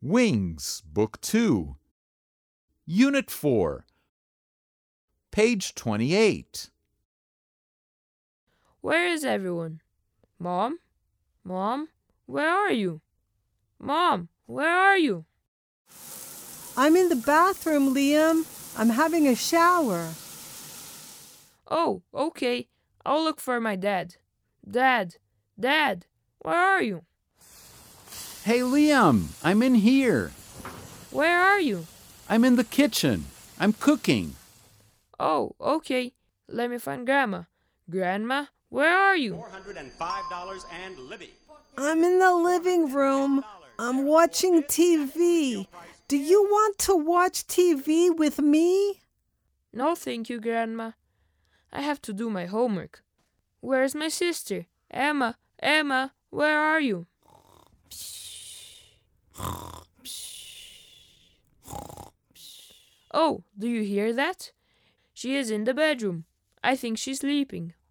Wings, Book 2. Unit 4. Page 28. Where is everyone? Mom? Mom? Where are you? Mom, where are you? I'm in the bathroom, Liam. I'm having a shower. Oh, okay. I'll look for my dad. Dad, where are you? Hey, Liam, I'm in here. Where are you? I'm in the kitchen. I'm cooking. Oh, okay. Let me find Grandma. Grandma, where are you? $405 and Libby. I'm in the living room. I'm watching TV. Do you want to watch TV with me? No, thank you, Grandma. I have to do my homework. Where's my sister? Emma, where are you? Oh, do you hear that? She is in the bedroom. I think she's sleeping.